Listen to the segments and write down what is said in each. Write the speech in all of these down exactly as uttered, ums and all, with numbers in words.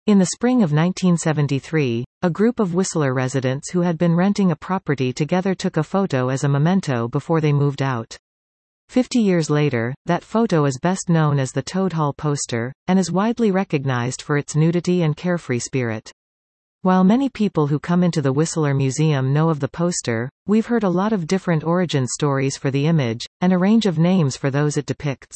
In the spring of nineteen seventy-three, a group of Whistler residents who had been renting a property together took a photo as a memento before they moved out. Fifty years later, that photo is best known as the Toad Hall poster, and is widely recognized for its nudity and carefree spirit. While many people who come into the Whistler Museum know of the poster, we've heard a lot of different origin stories for the image, and a range of names for those it depicts.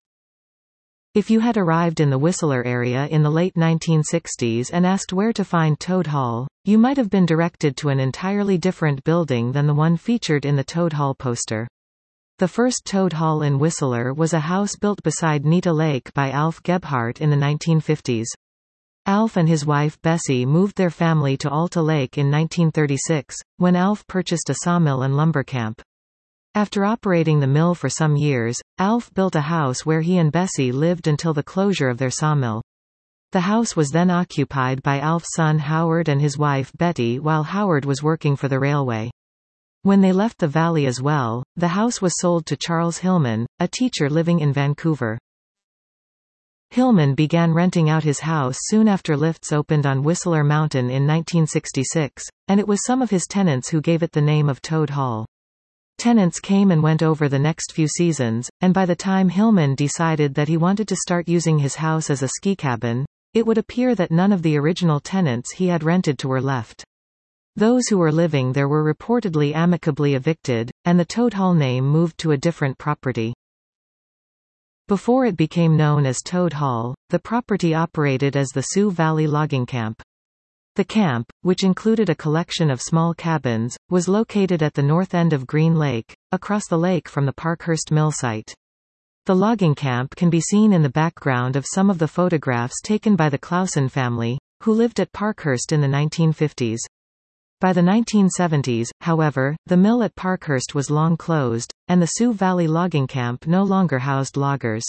If you had arrived in the Whistler area in the late nineteen sixties and asked where to find Toad Hall, you might have been directed to an entirely different building than the one featured in the Toad Hall poster. The first Toad Hall in Whistler was a house built beside Nita Lake by Alf Gebhardt in the nineteen fifties. Alf and his wife Bessie moved their family to Alta Lake in nineteen thirty-six, when Alf purchased a sawmill and lumber camp. After operating the mill for some years, Alf built a house where he and Bessie lived until the closure of their sawmill. The house was then occupied by Alf's son Howard and his wife Betty while Howard was working for the railway. When they left the valley as well, the house was sold to Charles Hillman, a teacher living in Vancouver. Hillman began renting out his house soon after lifts opened on Whistler Mountain in nineteen sixty-six, and it was some of his tenants who gave it the name of Toad Hall. Tenants came and went over the next few seasons, and by the time Hillman decided that he wanted to start using his house as a ski cabin, it would appear that none of the original tenants he had rented to were left. Those who were living there were reportedly amicably evicted, and the Toad Hall name moved to a different property. Before it became known as Toad Hall, the property operated as the Sioux Valley Logging Camp. The camp, which included a collection of small cabins, was located at the north end of Green Lake, across the lake from the Parkhurst mill site. The logging camp can be seen in the background of some of the photographs taken by the Clausen family, who lived at Parkhurst in the nineteen fifties. By the nineteen seventies, however, the mill at Parkhurst was long closed, and the Sioux Valley Logging Camp no longer housed loggers.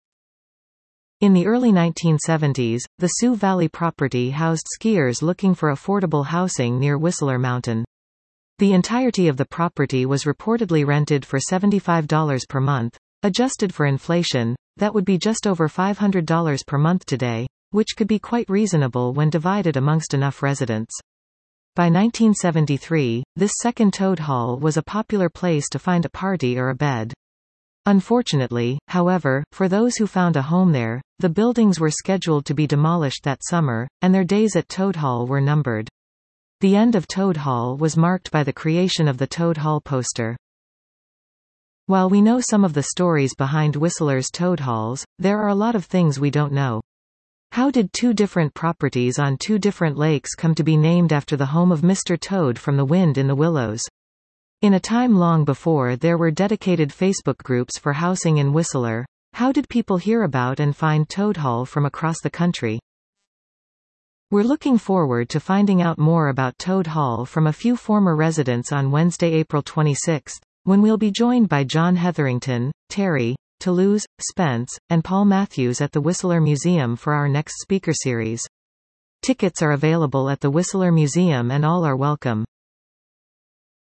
In the early nineteen seventies, the Sioux Valley property housed skiers looking for affordable housing near Whistler Mountain. The entirety of the property was reportedly rented for seventy-five dollars per month. Adjusted for inflation, that would be just over five hundred dollars per month today, which could be quite reasonable when divided amongst enough residents. By nineteen seventy-three, this second Toad Hall was a popular place to find a party or a bed. Unfortunately, however, for those who found a home there, the buildings were scheduled to be demolished that summer, and their days at Toad Hall were numbered. The end of Toad Hall was marked by the creation of the Toad Hall poster. While we know some of the stories behind Whistler's Toad Halls, there are a lot of things we don't know. How did two different properties on two different lakes come to be named after the home of Mister Toad from The Wind in the Willows? In a time long before there were dedicated Facebook groups for housing in Whistler, how did people hear about and find Toad Hall from across the country? We're looking forward to finding out more about Toad Hall from a few former residents on Wednesday, April twenty-sixth, when we'll be joined by John Hetherington, Terry, Toulouse, Spence, and Paul Matthews at the Whistler Museum for our next speaker series. Tickets are available at the Whistler Museum and all are welcome.